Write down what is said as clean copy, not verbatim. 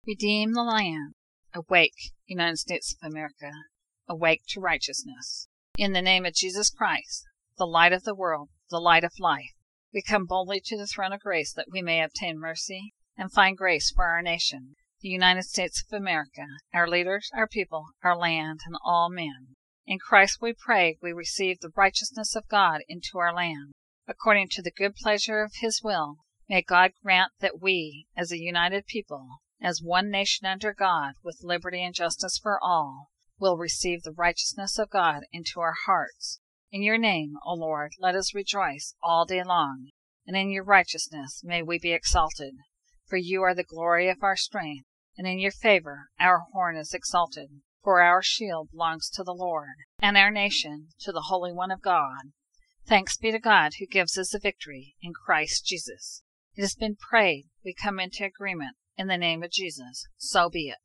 Redeem the land. Awake, United States of America. Awake to righteousness. In the name of Jesus Christ, the light of the world, the light of life, we come boldly to the throne of grace that we may obtain mercy and find grace for our nation, the United States of America, our leaders, our people, our land, and all men. In Christ we pray we receive the righteousness of God into our land. According to the good pleasure of His will, may God grant that we, as a united people, as one nation under God, with liberty and justice for all, will receive the righteousness of God into our hearts. In your name, O Lord, let us rejoice all day long, and in your righteousness may we be exalted. For you are the glory of our strength, and in your favor our horn is exalted. For our shield belongs to the Lord, and our nation to the Holy One of God. Thanks be to God who gives us the victory in Christ Jesus. It has been prayed, we come into agreement. In the name of Jesus, so be it.